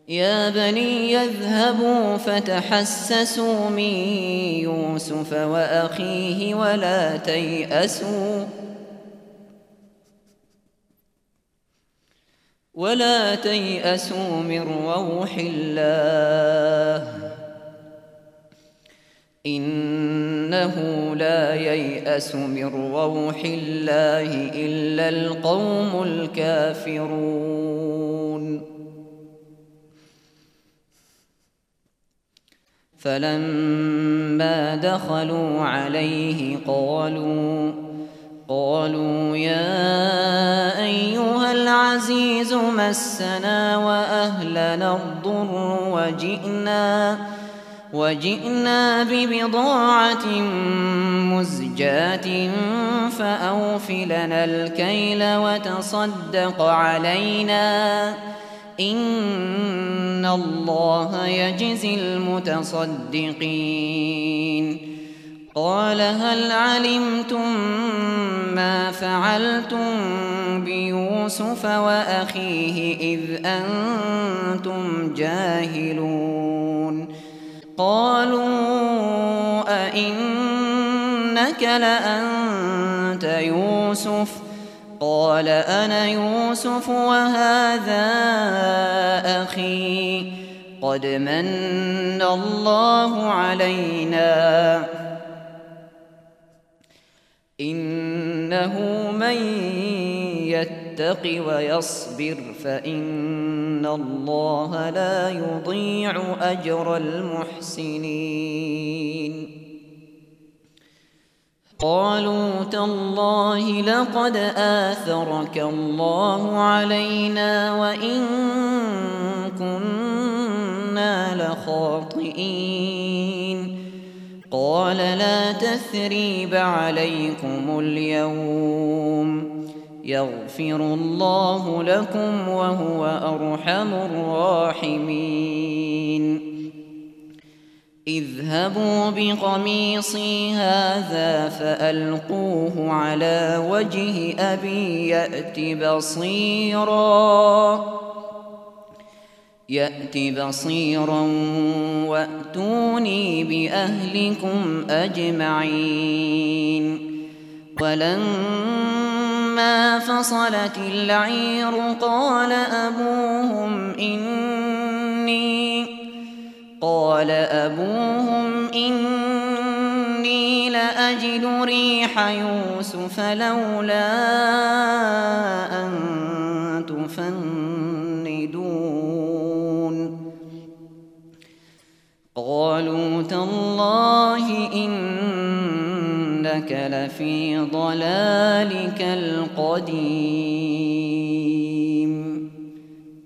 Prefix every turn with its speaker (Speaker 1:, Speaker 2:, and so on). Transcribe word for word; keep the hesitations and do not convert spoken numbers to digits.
Speaker 1: يا بني يذهبوا فتحسسوا من يوسف وأخيه ولا تيأسوا ولا تيأسوا من روح الله إنه لا ييأس من روح الله إلا القوم الكافرون. فلما دخلوا عليه قالوا قالوا يا أيها العزيز مسنا وأهلنا الضر وجئنا وجئنا ببضاعة مزجاة فأوف لنا الكيل وتصدق علينا إن الله يجزي المتصدقين. قال هل علمتم ما فعلتم بيوسف وأخيه إذ أنتم جاهلون؟ قالوا أئنك لأنت يوسف؟ قال أنا يوسف وهذا أخي قد من الله علينا إنه من يتق ويصبر فإن الله لا يضيع أجر المحسنين. قالوا تالله لقد آثرك الله علينا وإن كنا لخاطئين. قال لا تثريب عليكم اليوم يغفر الله لكم وهو أرحم الراحمين. اذهبوا بقميصي هذا فألقوه على وجه أبي يأت بصيرا يأت بصيرا وأتوني بأهلكم أجمعين. ولما فصلت العير قال أبوهم إني قال أبوهم إني لأجد ريح يوسف لولا أن تفندون. قالوا تالله إنك لفي ضلالك القديم.